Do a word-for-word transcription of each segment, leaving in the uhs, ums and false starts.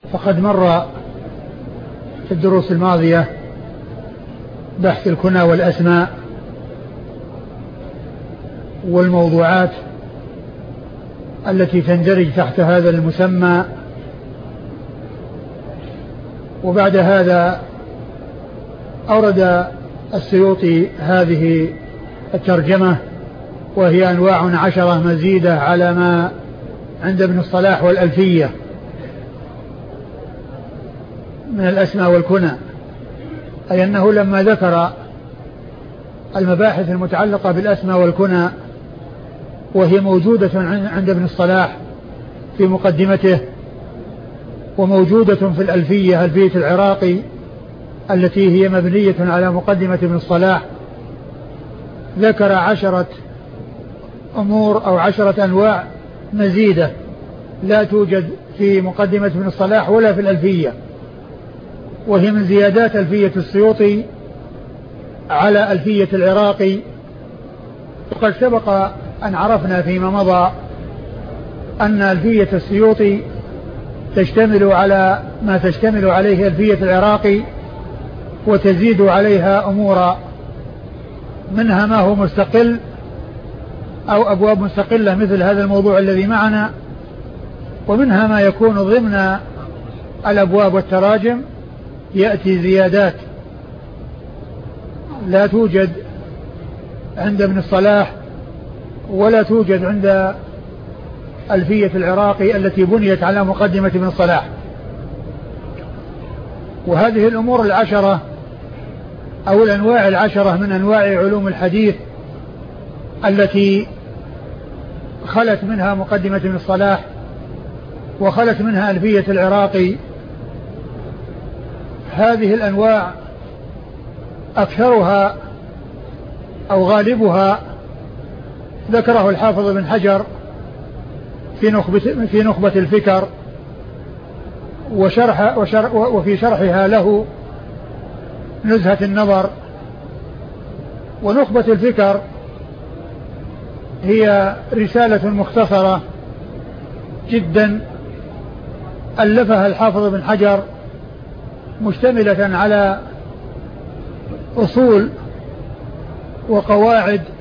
فقد مر في الدروس الماضية بحث الكنى والأسماء والموضوعات التي تندرج تحت هذا المسمى، وبعد هذا أورد السيوطي هذه الترجمة، وهي أنواع عشرة مزيدة على ما عند ابن الصلاح والألفية من الأسماء والكنى، أي أنه لما ذكر المباحث المتعلقة بالأسماء والكنى وهي موجودة عند ابن الصلاح في مقدمته، وموجودة في الألفية ألفية العراقي التي هي مبنية على مقدمة ابن الصلاح، ذكر عشرة أمور أو عشرة أنواع مزيدة لا توجد في مقدمة ابن الصلاح ولا في الألفية، وهي من زيادات ألفية السيوطي على ألفية العراقي. وقد سبق أن عرفنا فيما مضى أن ألفية السيوطي تشتمل على ما تشتمل عليه ألفية العراقي، وتزيد عليها أمورا، منها ما هو مستقل أو أبواب مستقلة مثل هذا الموضوع الذي معنا، ومنها ما يكون ضمن الأبواب والتراجم يأتي زيادات لا توجد عند ابن الصلاح ولا توجد عند ألفية العراقي التي بنيت على مقدمة ابن الصلاح. وهذه الأمور العشرة أو الأنواع العشرة من أنواع علوم الحديث التي خلت منها مقدمة ابن الصلاح وخلت منها ألفية العراقي، هذه الأنواع أكثرها أو غالبها ذكره الحافظ بن حجر في نخبة, في نخبة الفكر، وشرح وشرح وفي شرحها له نزهة النظر. ونخبة الفكر هي رسالة مختصرة جدا ألفها الحافظ بن حجر، مشتملة على أصول وقواعد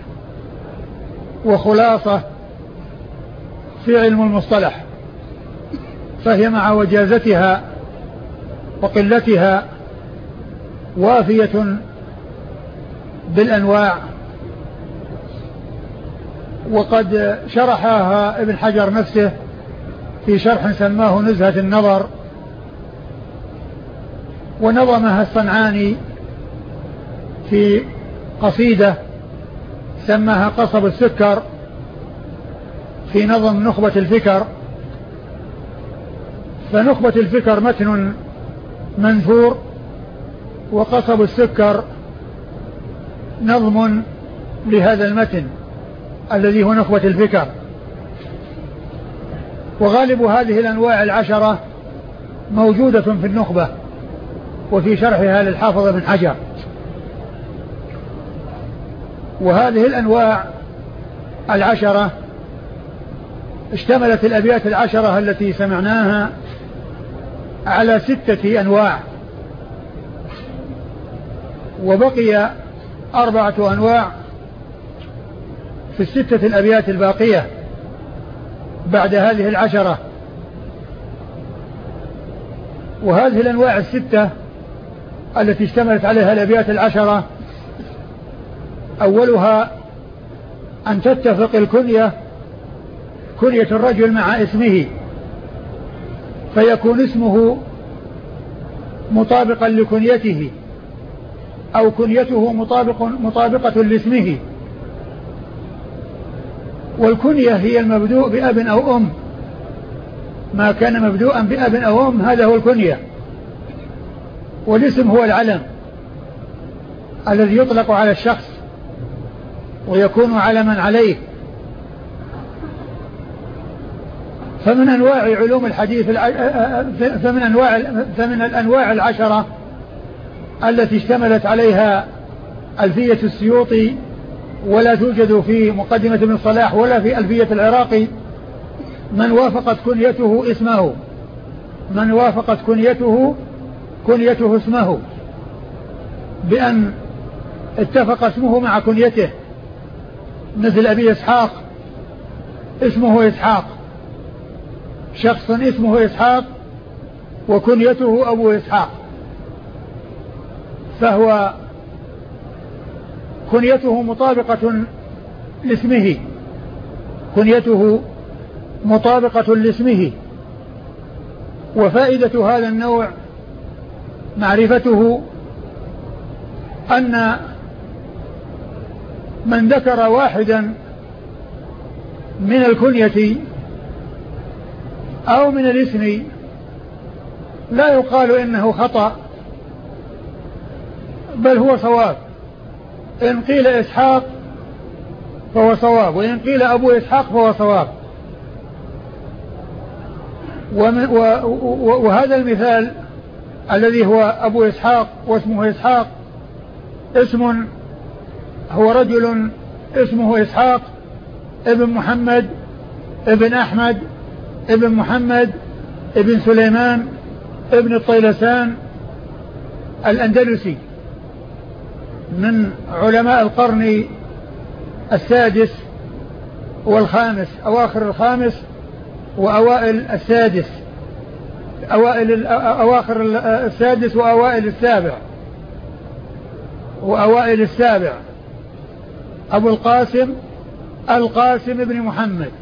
وخلاصة في علم المصطلح، فهي مع وجازتها وقلتها وافية بالأنواع. وقد شرحها ابن حجر نفسه في شرح سماه نزهة النظر، ونظمها الصنعاني في قصيدة سماها قصب السكر في نظم نخبة الفكر. فنخبة الفكر متن منثور، وقصب السكر نظم لهذا المتن الذي هو نخبة الفكر. وغالب هذه الأنواع العشرة موجودة في النخبة وفي شرحها للحافظ بن حجر. وهذه الأنواع العشرة اشتملت الأبيات العشرة التي سمعناها على ستة أنواع، وبقي أربعة أنواع في الستة الأبيات الباقية بعد هذه العشرة. وهذه الأنواع الستة التي اشتملت عليها الأبيات العشرة أولها أن تتفق الكنية كنية الرجل مع اسمه، فيكون اسمه مطابقا لكنيته أو كنيته مطابق مطابقة لاسمه. والكنية هي المبدوء بأب أو أم، ما كان مبدوءا بأب أو أم هذا هو الكنية. والاسم هو العلم الذي يطلق على الشخص ويكون علما عليه. فمن أنواع علوم الحديث فمن أنواع فمن الأنواع العشرة التي اشتملت عليها ألفية السيوطي ولا توجد في مقدمة ابن الصلاح ولا في ألفية العراقي من وافقت كنيته اسمه، من وافقت كنيته كنيته اسمه، بأن اتفق اسمه مع كنيته، مثل أبي إسحاق اسمه إسحاق، شخص اسمه إسحاق وكنيته أبو إسحاق، فهو كنيته مطابقة لاسمه كنيته مطابقة لاسمه. وفائدة هذا النوع معرفته أن من ذكر واحدا من الكنية أو من الاسم لا يقال إنه خطأ، بل هو صواب. إن قيل إسحاق فهو صواب، وإن قيل أبو إسحاق فهو صواب. وهذا المثال الذي هو أبو إسحاق واسمه إسحاق، اسم هو رجل اسمه إسحاق ابن محمد ابن أحمد ابن محمد ابن سليمان ابن الطيلسان الأندلسي، من علماء القرن السادس والخامس، أواخر الخامس وأوائل السادس، أوائل أواخر السادس وأوائل السابع وأوائل السابع أبو القاسم القاسم بن محمد،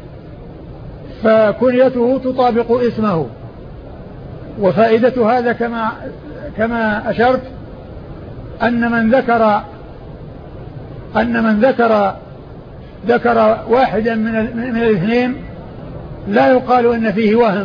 فكنيته تطابق اسمه. وفائدة هذا كما كما أشرت أن من ذكر أن من ذكر ذكر واحدا من من الاثنين لا يقال إن فيه وهم،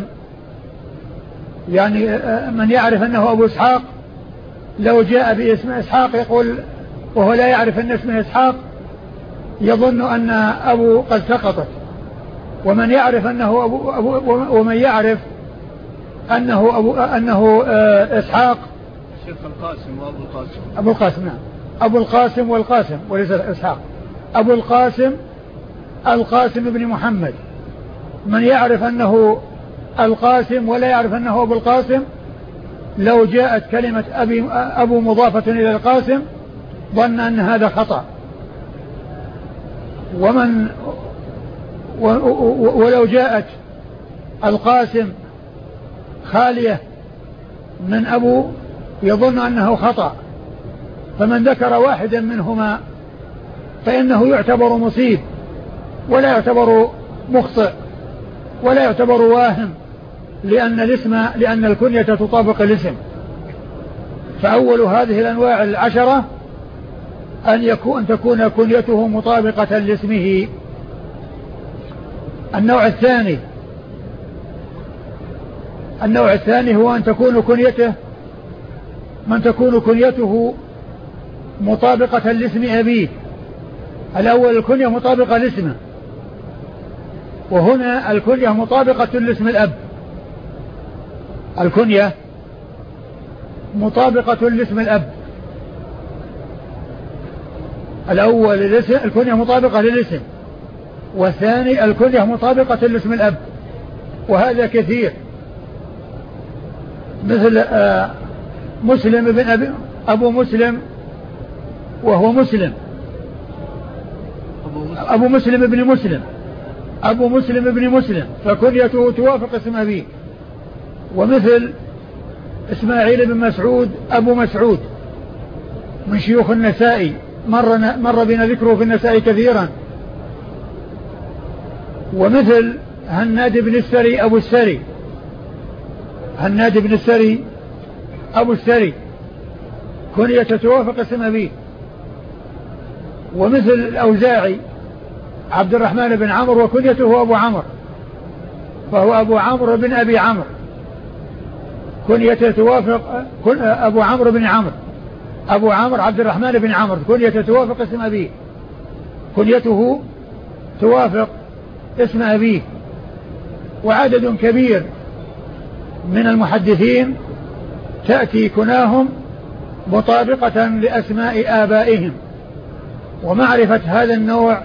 يعني من يعرف أنه أبو إسحاق لو جاء باسم إسحاق يقول وهو لا يعرف أن اسمه إسحاق يظن أن أبو قد سقطت، ومن يعرف أنه أبو, أبو ومن يعرف أنه أبو أنه إسحاق شيخ القاسم وأبو القاسم أبو القاسم نعم أبو القاسم والقاسم وليس إسحاق، أبو القاسم القاسم بن محمد، من يعرف أنه القاسم ولا يعرف أنه أبو القاسم لو جاءت كلمة أبي أبو مضافة إلى القاسم ظن أن هذا خطأ. ومن ولو جاءت القاسم خالية من أبو يظن أنه خطأ، فمن ذكر واحدا منهما فإنه يعتبر مصيب ولا يعتبر مخطئ ولا يعتبر واهم، لأن الاسم لأن الكنية تطابق الاسم. فأول هذه الأنواع العشرة أن يكون تكون كنيته مطابقة لاسمه. النوع الثاني النوع الثاني هو أن تكون كنيته من تكون كنيته مطابقة لاسم أبيه. الأول الكنية مطابقة لاسمه، وهنا الكنية مطابقة لاسم الأب. الكنية مطابقة لاسم الأب. الأول الكنية مطابقة للاسم، والثاني الكنية مطابقة لاسم الأب، وهذا كثير، مثل آه مسلم بن أبي أبو مسلم وهو مسلم، أبو مسلم بن مسلم أبو مسلم بن مسلم فكنيته توافق اسم أبيه. ومثل إسماعيل بن مسعود أبو مسعود من شيوخ النسائي، مر, مر بنا ذكره في النسائي كثيرا. ومثل هناد بن السري أبو السري هناد بن السري أبو السري كنية توافق اسم أبيه. ومثل الأوزاعي عبد الرحمن بن عمرو وكنيته أبو عمرو، فهو أبو عمرو بن أبي عمرو، كنية توافق أبو عمرو بن عمرو أبو عمرو عبد الرحمن بن عمرو كنية توافق اسم أبيه، كنيته توافق اسم أبيه. وعدد كبير من المحدثين تأتي كناهم مطابقة لأسماء آبائهم. ومعرفة هذا النوع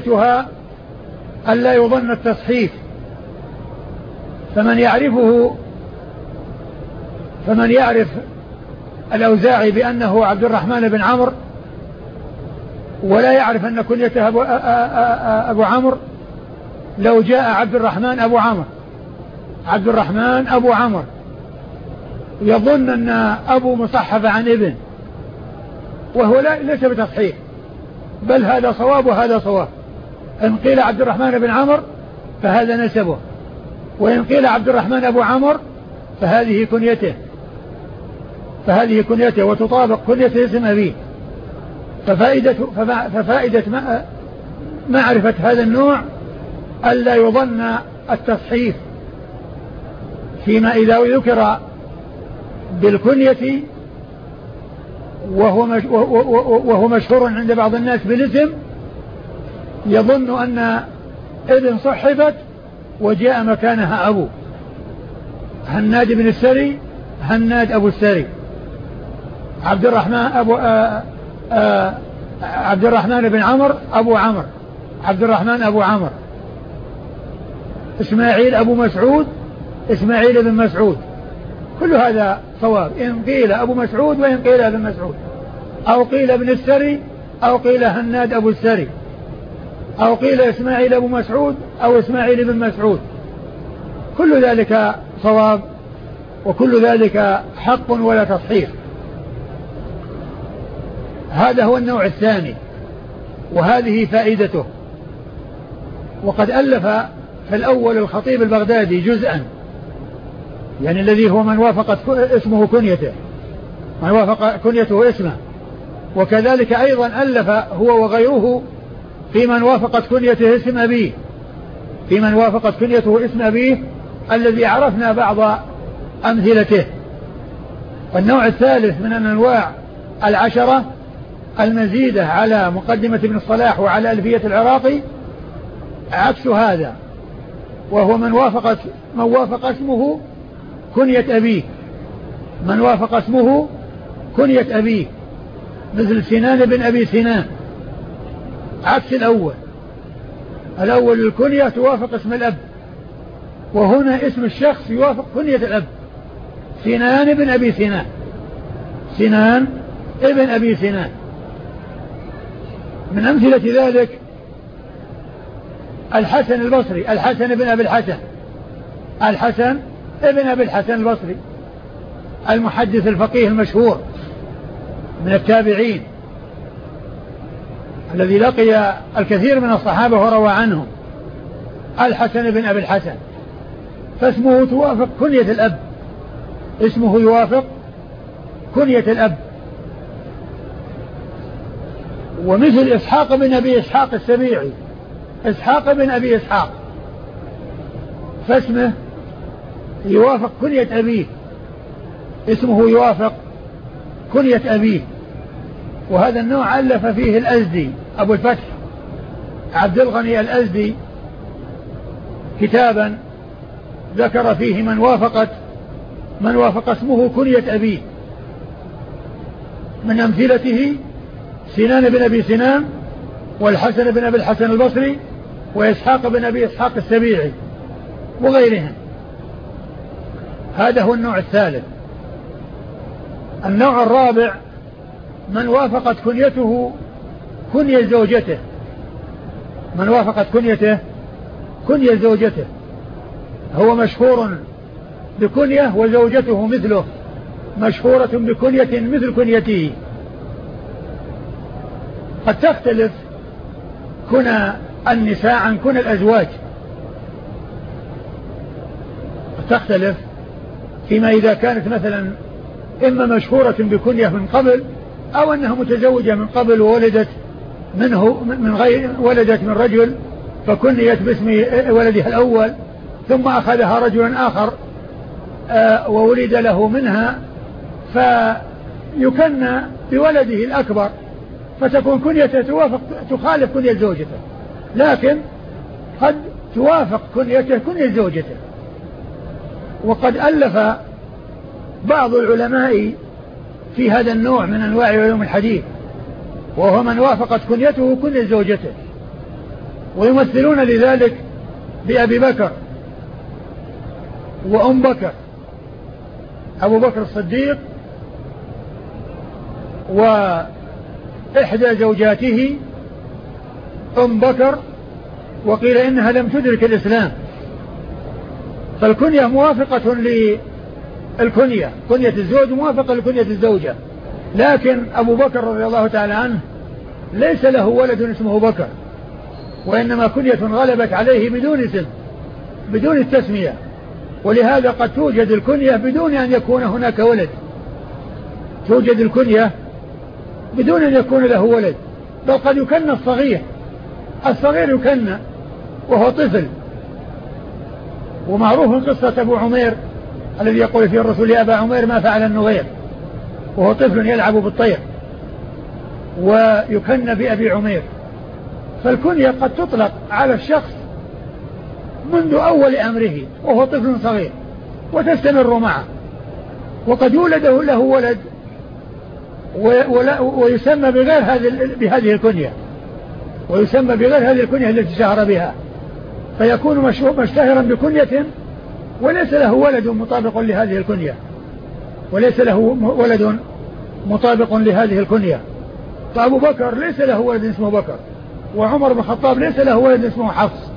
فائدتها ألا يظن التصحيف، فمن يعرفه فمن يعرف الأوزاعي بأنه عبد الرحمن بن عمرو ولا يعرف أن كنيته أبو, أبو عمرو، لو جاء عبد الرحمن أبو عمرو عبد الرحمن أبو عمرو يظن أن أبو مصحف عن ابن، وهو ليس بتصحيح، بل هذا صواب وهذا صواب. إن قيل عبد الرحمن بن عمرو فهذا نسبه، وإن قيل عبد الرحمن أبو عمرو فهذه كنيته فهذه كنيته وتطابق كنيته اسم أبيه. ففائدة, ففائدة معرفة هذا النوع ألا يظن التصحيف فيما إذا ذكر بالكنية وهو, مش وهو مشهور عند بعض الناس بالاسم، يظن أن ابن صحفت وجاء مكانها أبو. هناد بن السري هناد أبو السري، عبد الرحمن أبو آآ آآ عبد الرحمن بن عمرو أبو عمرو، عبد الرحمن أبو عمرو. إسماعيل أبو مسعود، إسماعيل بن مسعود. كل هذا صواب، إن قيل أبو مسعود وإن قيل ابن مسعود، أو قيل ابن السري أو قيل هناد أبو السري، أو قيل إسماعيل أبو مسعود أو إسماعيل بن مسعود. كل ذلك صواب وكل ذلك حق ولا تصحيح. هذا هو النوع الثاني وهذه فائدته. وقد ألف في الأول الخطيب البغدادي جزءا، يعني الذي هو من وافقت اسمه كنيته، من وافق كنيته اسمه. وكذلك أيضا ألف هو وغيره في من وافقت كنيته اسم أبيه، في من وافقت كنيته اسم أبيه الذي عرفنا بعض أمثلته. والنوع الثالث من الأنواع العشرة المزيدة على مقدمة ابن الصلاح وعلى ألفية العراقي عكس هذا، وهو من وافقت من وافق اسمه كنية أبيه، من وافق اسمه كنية أبيه، مثل سنان بن أبي سنان، عكس الأول. الأول الكنية توافق اسم الأب، وهنا اسم الشخص يوافق كنية الأب. سنان بن أبي سنان، سنان ابن أبي سنان. من أمثلة ذلك الحسن البصري، الحسن بن أبي الحسن، الحسن ابن أبي الحسن البصري المحدث الفقيه المشهور من التابعين الذي لقي الكثير من الصحابة وروى عنهم، الحسن بن أبي الحسن. فاسمه توافق كنية الأب، اسمه يوافق كنية الأب. ومثل إسحاق بن أبي إسحاق السبيعي، إسحاق بن أبي إسحاق، فاسمه يوافق كنية أبيه، اسمه يوافق كنية أبيه. وهذا النوع ألف فيه الأزدي أبو الفتح عبد الغني الأزدي كتابا ذكر فيه من وافقت من وافق اسمه كنية أبيه. من أمثلته سنان بن أبي سنان، والحسن بن أبي الحسن البصري، وإسحاق بن أبي إسحاق السبيعي وغيرهم. هذا هو النوع الثالث. النوع الرابع من وافقت كنيته كنية زوجته، من وافقت كنيته كنية زوجته، هو مشهور بكنية وزوجته مثله مشهورة بكنية مثل كنيته. قد تختلف كنى النساء عن كنى الأزواج، قد تختلف فيما إذا كانت مثلا إما مشهورة بكنية من قبل، أو أنها متزوجة من قبل وولدت منه من غير ولدت من رجل فكنيت باسم ولدها الأول، ثم أخذها رجل آخر وولد له منها فيكنى بولده الأكبر، فتكون كنيته توافق تخالف كنية زوجته، لكن قد توافق كنيته كنية زوجته. وقد ألف بعض العلماء في هذا النوع من أنواع علوم الحديث، وهو من وافقت كنيته كنية زوجته، ويمثلون لذلك بأبي بكر وأم بكر أبو بكر الصديق وإحدى زوجاته أم بكر، وقيل إنها لم تدرك الإسلام، فالكنية موافقة للكنية، كنية الزوج موافقة لكنية الزوجة. لكن أبو بكر رضي الله تعالى عنه ليس له ولد اسمه بكر، وإنما كنية غلبت عليه بدون اسم، بدون التسمية، ولهذا قد توجد الكنية بدون أن يكون هناك ولد، توجد الكنية بدون أن يكون له ولد، بل قد يكنى الصغير، الصغير يكنى وهو طفل. ومعروف قصة أبو عمير الذي يقول فيه الرسول يا أبا عمير ما فعل النغير، وهو طفل يلعب بالطير ويكنى بأبي عمير. فالكنية قد تطلق على الشخص منذ أول أمره وهو طفل صغير وتستمر معه، وقد يولد له ولد ويسمى بغير بهذه الكنية، ويسمى بغير هذه الكنية التي شهر بها، فيكون مشتهرا بكنية وليس له ولد مطابق لهذه الكنية، وليس له ولد مطابق لهذه الكنية. فأبو بكر ليس له ولد اسمه بكر، وعمر بن الخطاب ليس له ولد اسمه حفص،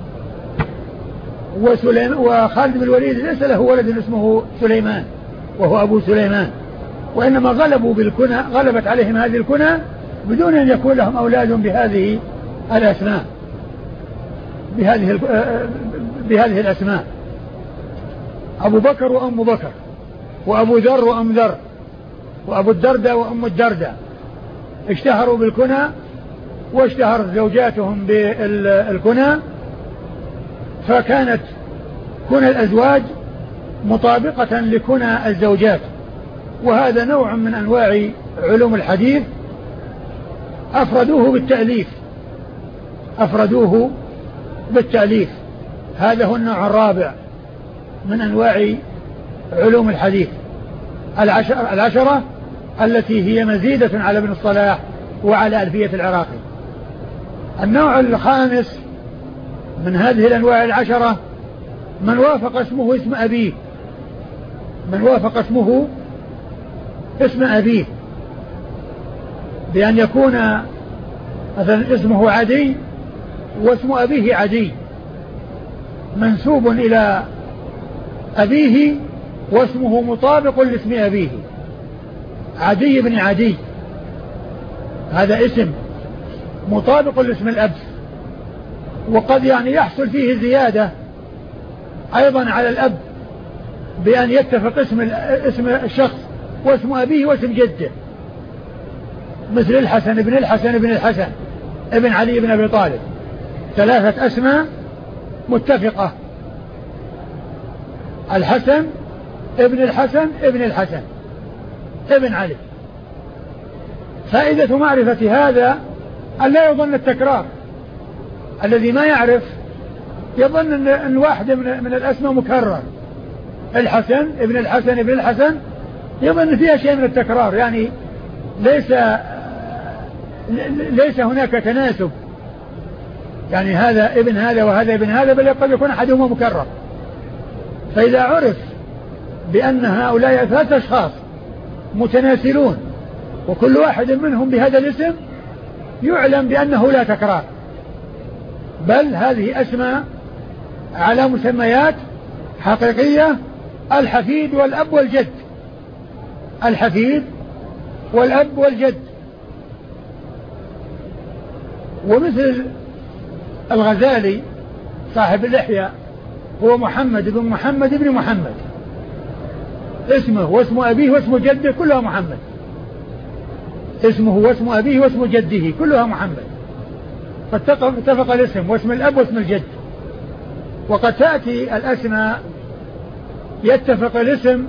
وخالد بن الوليد ليس له ولد اسمه سليمان وهو أبو سليمان، وإنما غلبوا بالكنى، غلبت عليهم هذه الكنى بدون أن يكون لهم أولاد بهذه الأسماء، بهذه بهذه الأسماء. أبو بكر وأم بكر، وأبو ذر وأم ذر، وأبو الدردة وأم الدردة، اشتهروا بالكنى واشتهرت زوجاتهم بالكنى، فكانت كنى الأزواج مطابقة لكنى الزوجات. وهذا نوع من أنواع علوم الحديث أفردوه بالتأليف، أفردوه بالتأليف. هذا هو النوع الرابع من أنواع علوم الحديث، العشرة, العشرة التي هي مزيدة على ابن الصلاح وعلى ألفية العراقي. النوع الخامس من هذه الأنواع العشرة من وافق اسمه اسم أبيه، من وافق اسمه اسم أبيه، بأن يكون مثلا اسمه عدي واسم أبيه عدي، منسوب إلى أبيه واسمه مطابق لاسم أبيه، عدي بن عدي، هذا اسم مطابق لاسم الأب. وقد يعني يحصل فيه زيادة أيضا على الأب بأن يتفق اسم اسم الشخص واسم أبيه واسم جده، مثل الحسن ابن الحسن ابن الحسن ابن علي بن أبي طالب، ثلاثة أسماء متفقة، الحسن ابن الحسن ابن الحسن ابن علي. فائدة معرفة هذا أن لا يظن التكرار، الذي ما يعرف يظن أن واحد من الأسماء مكرر، الحسن ابن الحسن ابن الحسن، يظن فيها شيء من التكرار، يعني ليس ليس هناك تناسب، يعني هذا ابن هذا وهذا ابن هذا، بل قد يكون أحدهما مكرر. فإذا عرف بأن هؤلاء ثلاثة أشخاص متناسلون وكل واحد منهم بهذا الاسم، يعلم بأنه لا تكرار، بل هذه أسماء على مسميات حقيقية، الحفيد والأب والجد، الحفيد والأب والجد. ومثل الغزالي صاحب اللحية هو محمد بن محمد بن محمد، اسمه واسم أبيه واسم جده كلها محمد، اسمه واسم أبيه واسم جده كلها محمد، فاتفق الاسم واسم الأب واسم الجد. وقد تأتي الأسماء يتفق الاسم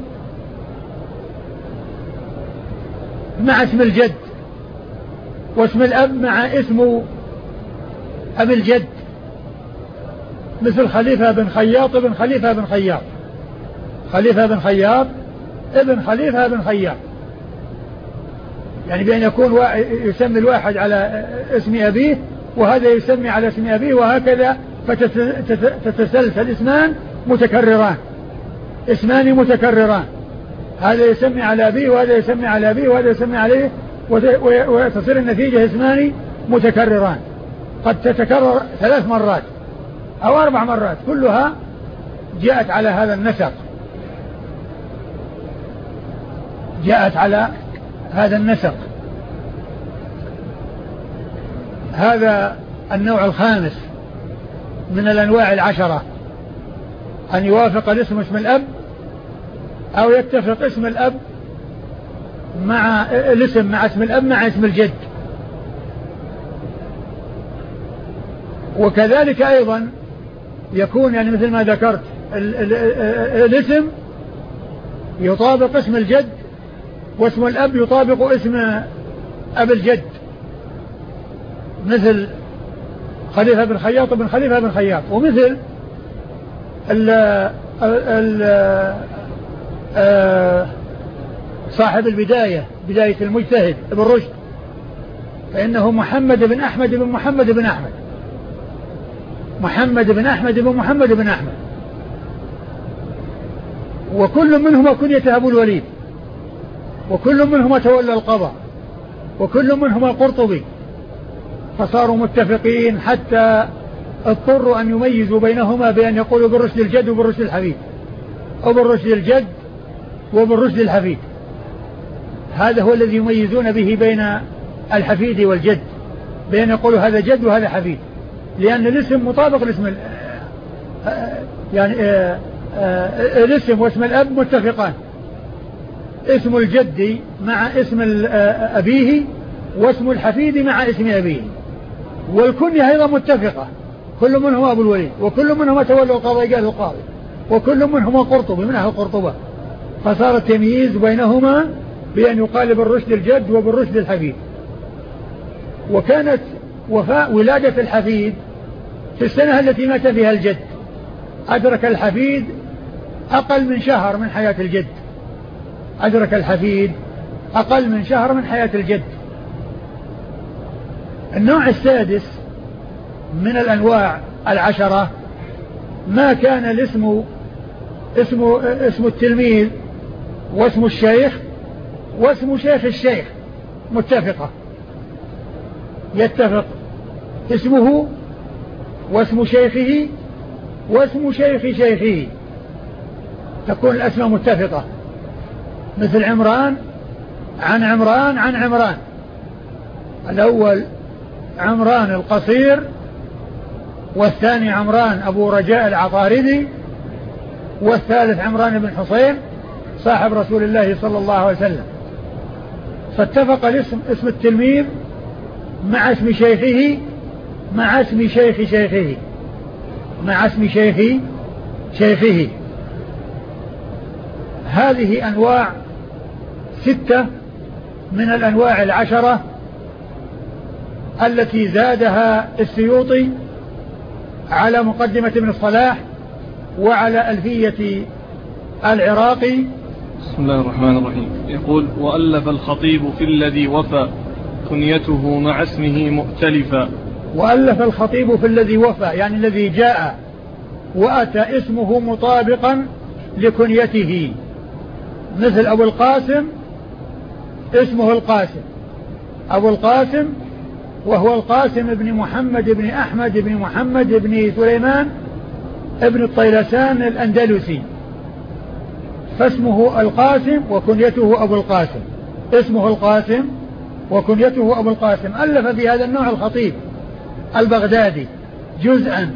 مع اسم الجد واسم الأب مع اسم أبي الجد، مثل خليفة بن خياط ابن خليفة بن خياط، خليفة بن خياط ابن خليفة بن خياط، يعني بأن يكون يسمي الواحد على اسم أبيه وهذا يسمي على اسم أبيه، وهكذا فتتسلسل اسمان متكرران، اسمان متكرران، هذا يسمي على أبيه وهذا يسمي على أبيه وهذا يسمي عليه، وتصير النتيجة اسمان متكرران قد تتكرر ثلاث مرات أو أربع مرات كلها جاءت على هذا النسق، جاءت على هذا النسق. هذا النوع الخامس من الأنواع العشرة، أن يوافق الاسم اسم الأب أو يتفق اسم الأب مع الاسم مع اسم الأب مع اسم الجد. وكذلك أيضا يكون يعني مثل ما ذكرت ال ال ال الاسم يطابق اسم الجد واسم الأب يطابق اسم أب الجد، مثل خليفة بن خياط بن خليفة بن خياط، ومثل ال ال صاحب البداية بداية المجتهد ابن رشد فإنه محمد بن أحمد بن محمد بن أحمد، محمد بن أحمد بن محمد بن أحمد، وكل منهما كنيته أبو الوليد، وكل منهما تولى القضاء، وكل منهما قرطبي، فصاروا متفقين حتى اضطروا أن يميزوا بينهما بأن يقولوا بالرشد الجد وبالرشد الحفيد، أو بالرشد الجد وبالرشد الحفيد. هذا هو الذي يميزون به بين الحفيد والجد، بأن يقولوا هذا جد وهذا حفيد، لأن الاسم مطابق الاسم يعني الاسم واسم الأب متفقان، اسم الجد مع اسم أبيه واسم الحفيد مع اسم أبيه، والكنية أيضا متفقة، كل منهما أبو الوليد، وكل منهما تولى القضاء قال القاضي، وكل منهما قرطبي من أهل قرطبة، فصار التمييز بينهما بأن يقال بالرشد الجد وبالرشد الحفيد. وكانت وفاء ولادة الحفيد في السنة التي مات فيها الجد، أدرك الحفيد أقل من شهر من حياة الجد، أدرك الحفيد أقل من شهر من حياة الجد. النوع السادس من الأنواع العشرة ما كان الاسم اسم, اسم التلميذ واسم الشيخ واسم شيخ الشيخ متفقة، يتفق اسمه واسم شيخه واسم شيخ شيخه، تكون الأسماء متفقة، مثل عمران عن عمران عن عمران، الأول عمران القصير والثاني عمران أبو رجاء العطاردي والثالث عمران بن حصين صاحب رسول الله صلى الله عليه وسلم. فاتفق الاسم اسم التلميذ مع اسم شيخه مع اسم شيخ شيخه مع اسم شيخ شيخه. هذه أنواع ستة من الأنواع العشرة التي زادها السيوطي على مقدمة ابن الصلاح وعلى ألفية العراقي. بسم الله الرحمن الرحيم. يقول: وألف الخطيب في الذي وفى كنيته مع اسمه مؤتلفا. وألف الخطيب في الذي وفى يعني الذي جاء وأتى اسمه مطابقا لكنيته، مثل أبو القاسم اسمه القاسم، أبو القاسم وهو القاسم بن محمد بن أحمد بن محمد بن سليمان ابن الطيلسان الأندلسي، فاسمه القاسم وكنيته أبو القاسم، اسمه القاسم وكنيته أبو القاسم. ألف في هذا النوع الخطيب البغدادي جزءا،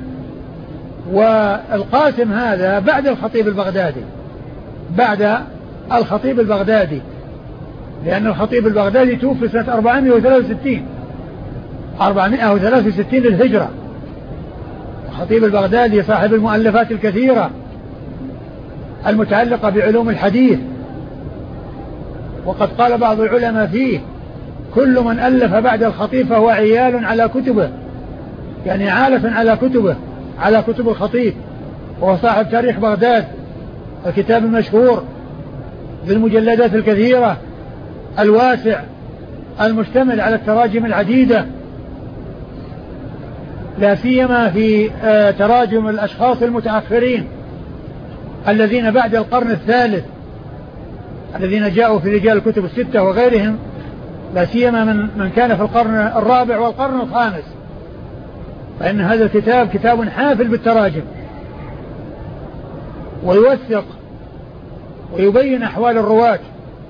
والقاسم هذا بعد الخطيب البغدادي، بعد الخطيب البغدادي، لأن الخطيب البغدادي توفي سنة أربعمائة وثلاثة وستين أربعمائة وثلاثة وستين للهجرة. الخطيب البغدادي صاحب المؤلفات الكثيرة المتعلقة بعلوم الحديث، وقد قال بعض العلماء فيه: كل من ألف بعد الخطيب فهو عيال على كتبه، يعني عالف على كتبه، على كتب الخطيب. وهو صاحب تاريخ بغداد، الكتاب المشهور بالمجلدات الكثيرة الواسع المشتمل على التراجم العديدة، لا سيما في تراجم الأشخاص المتأخرين الذين بعد القرن الثالث، الذين جاءوا في رجال الكتب الستة وغيرهم، لا سيما من من كان في القرن الرابع والقرن الخامس، فإن هذا الكتاب كتاب حافل بالتراجم، ويوثق ويبين أحوال الرواة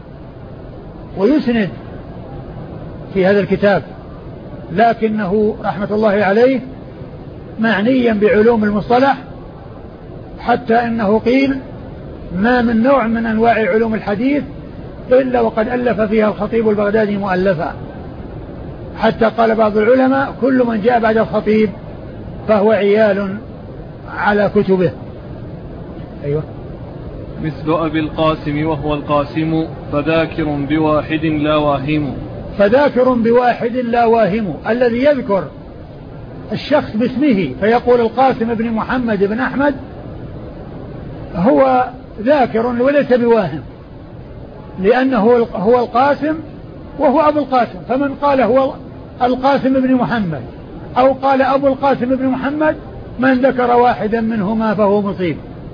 ويسند في هذا الكتاب، لكنه رحمة الله عليه معنيا بعلوم المصطلح، حتى إنه قيل ما من نوع من أنواع علوم الحديث إلا وقد ألف فيها الخطيب البغدادي مؤلفا، حتى قال بعض العلماء كل من جاء بعد الخطيب فهو عيال على كتبه. أيوة. مثل أبي القاسم وهو القاسم فذاكر بواحد لا واهم. فذاكر بواحد لا واهم، الذي يذكر الشخص باسمه فيقول القاسم بن محمد بن أحمد هو ذاكر وليس بواهم، لأنه هو القاسم وهو أبو القاسم، فمن قال هو القاسم بن محمد أو قال أبو القاسم بن محمد من ذكر واحدا منهما فهو مصيب.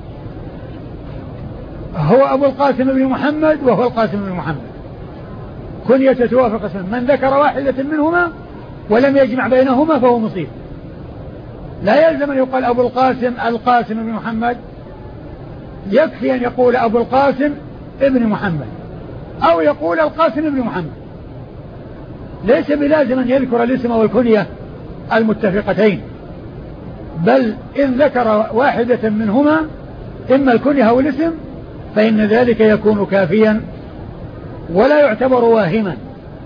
هو أبو القاسم بن محمد وهو القاسم بن محمد، كنية توافق اسمه، من ذكر واحدة منهما ولم يجمع بينهما فهو مصيب. لا يلزم أن يقال أبو القاسم القاسم بن محمد، يكفي أن يقول أبو القاسم ابن محمد أو يقول القاسم ابن محمد، ليس بلازم أن يذكر الاسم والكنية المتفقتين، بل إن ذكر واحدة منهما إما الكنية أو الاسم فإن ذلك يكون كافيا ولا يعتبر واهما.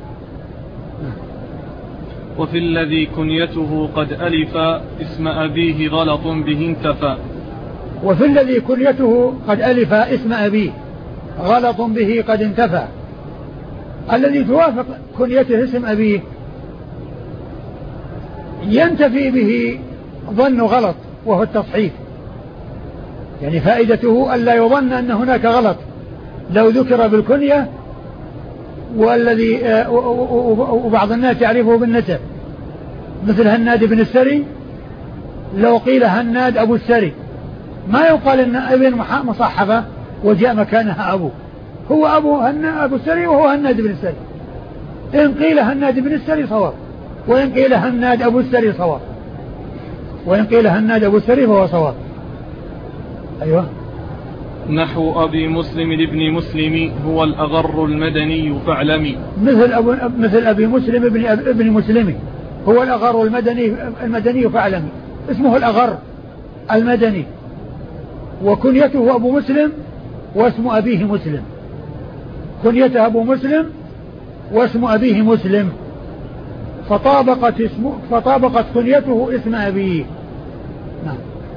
وفي الذي كنيته قد ألف اسم أبيه غلط به انتفى. وفي الذي كنيته قد ألف اسم أبيه غلط به قد انتفى، الذي توافق كنيته اسم أبيه ينتفي به ظن غلط وهو التصحيف، يعني فائدته ألا يظن أن هناك غلط لو ذكر بالكنية والذي وبعض الناس يعرفه بالنسب، مثل هناد بن السري، لو قيل هناد أبو السري ما يقال أن ابن مصحفة وجاء مكانها أبو، هو أبو أبو السري وهو هناد بن السري. إن قيل هناد بن السري صواب، وإن قيل هناد أبو السري صواب، وإن قيل هناد أبو السري فهو صواب. أيوة. نحو أبي مسلم لابن مسلم هو الأغر المدني فاعلمي. مثل أبو مثل أبي مسلم ابن ابن مسلم هو الأغر المدني المدني فاعلمي، اسمه الأغر المدني وكنيته أبو مسلم واسم أبيه مسلم، كنيته أبو مسلم واسم أبيه مسلم، فطابقت اسمه فطابقت كنيته اسم أبيه. نعم.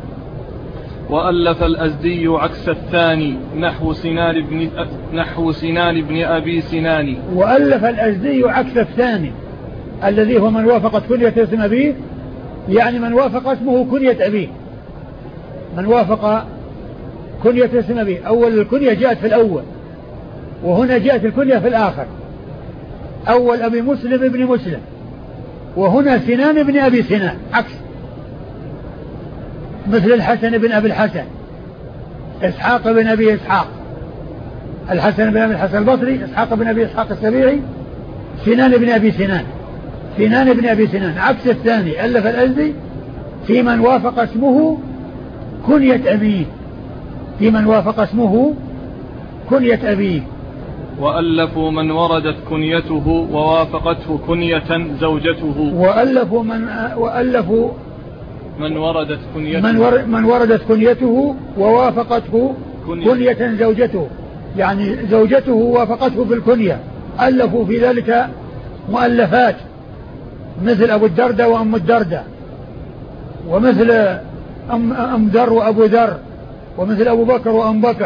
وألف الأزدي عكس الثاني نحو سنان بن نحو سنان بن أبي سنان. وألف الأزدي عكس الثاني الذي هو من وافقت كنية اسم أبيه، يعني من وافق اسمه كنية أبيه، من وافق كنية اسم أبيه. أول الكنية جاءت في الأول وهنا جاءت الكنية في الآخر، أول أبي مسلم ابن مسلم وهنا سنان ابن أبي سنان عكس، مثل الحسن بن أبي الحسن، إسحاق بن أبي إسحاق، الحسن بن أبي الحسن البصري، إسحاق بن أبي إسحاق السبيعي، سنان بن أبي سنان، سنان بن أبي سنان عكس الثاني. ألف الأزدي في من وافق اسمه كنية أبيه، في من وافق اسمه كنية أبيه. وألفوا من وردت كنيته ووافقته كنية زوجته. وألفوا من وألفوا من وردت كنيته من, ور من وردت كنيته ووافقته كنية, كنية زوجته، يعني زوجته وافقته في الكنية، ألفوا في ذلك مؤلفات مثل أبو الدردة وأم الدردة، ومثل أم, أم ذر وأبو ذر، ومثل أبو بكر وأم بكر.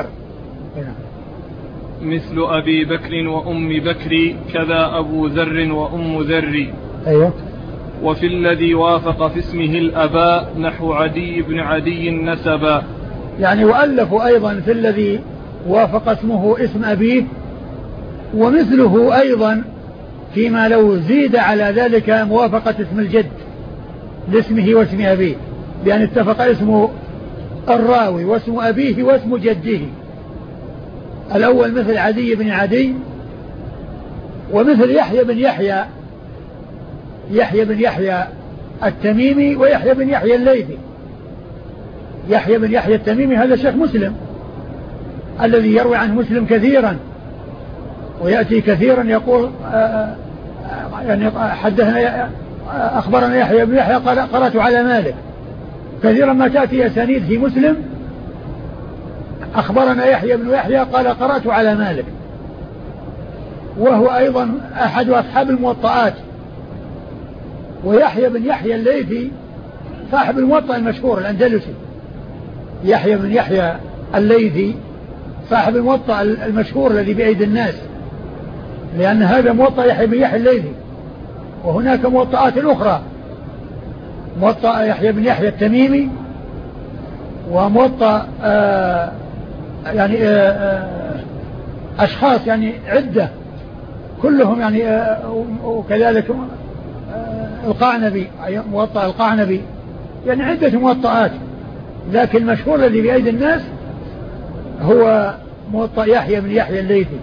مثل أبي بكر وأم بكر كذا أبو ذر وأم ذر. أيوة. وفي الذي وافق في اسمه الأباء نحو عدي بن عدي النسبا، يعني وألفوا أيضا في الذي وافق اسمه اسم أبيه، ومثله أيضا فيما لو زيد على ذلك موافقة اسم الجد لاسمه واسم أبيه، بأن اتفق اسم الراوي واسم أبيه واسم جده، الأول مثل عدي بن عدي، ومثل يحيى بن يحيى يحيى بن يحيى التميمي ويحيى بن يحيى الليثي. يحيى بن يحيى التميمي هذا شيخ مسلم الذي يروي عنه مسلم كثيرا، ويأتي كثيرا يقول آآ آآ يعني حدثنا أخبرنا يحيى بن يحيى قرأت على مالك. كثيرا ما تأتي أسانيد في مسلم أخبرنا يحيى بن يحيى قال قرأت على مالك، وهو أيضا أحد أصحاب الموطئات. ويحيى بن يحيى الليثي صاحب الموطأ المشهور الأندلسي، يحيى بن يحيى الليثي صاحب الموطأ المشهور الذي بأيدي الناس، لأن هذا موطأ يحيى بن يحيى الليثي، وهناك موطئات أخرى، موطأ يحيى بن يحيى التميمي، وموطأ آه يعني آه آه أشخاص يعني عدة كلهم يعني آه وكذلك آه القعنبي، موطأ القعنبي، يعني عدة موطئات، لكن المشهور الذي بأيدي الناس هو موطأ يحيى بن يحيى الليثي.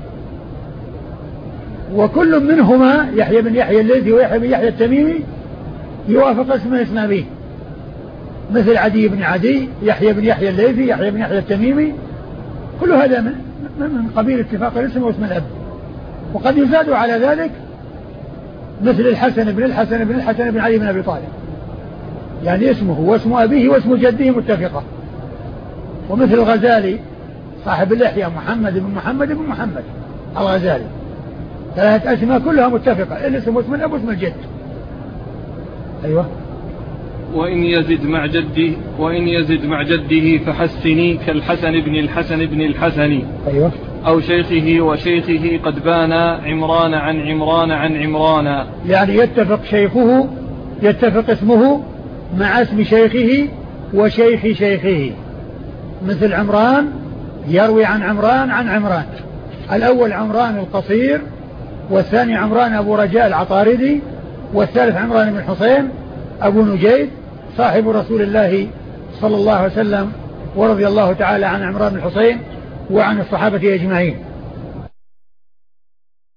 وكل منهما يحيى بن يحيى الليثي ويحيى بن يحيى التميمي يوافق اسمه اسم أبيه، مثل عدي بن عدي، يحيى بن يحيى الليثي، يحيى بن يحيى التميمي، كل هذا من, من قبيل اتفاق الاسم واسم الأب. وقد يزاد على ذلك مثل الحسن بن الحسن بن الحسن بن علي بن أبي طالب، يعني اسمه واسم أبيه واسم جده متفقة. ومثل الغزالي صاحب اللحية محمد بن محمد بن محمد الغزالي، ثلاثة أسماء كلها متفقة، الاسم واسم الأب واسم الجد. أيوة. وإن يزد مع جده وإن يزد مع جده فحسني كالحسن بن الحسن بن الحسن. أيوة. أو شيخه وشيخه قد بان عمران عن عمران عن عمران، يعني يتفق شيخه، يتفق اسمه مع اسم شيخه وشيخ شيخه، مثل عمران يروي عن عمران عن عمران، الأول عمران القصير، والثاني عمران أبو رجاء العطاردي، والثالث عمران بن حسين أبو نجيد صاحب رسول الله صلى الله عليه وسلم، ورضي الله تعالى عن عمران بن حسين وعن الصحابة أجمعين.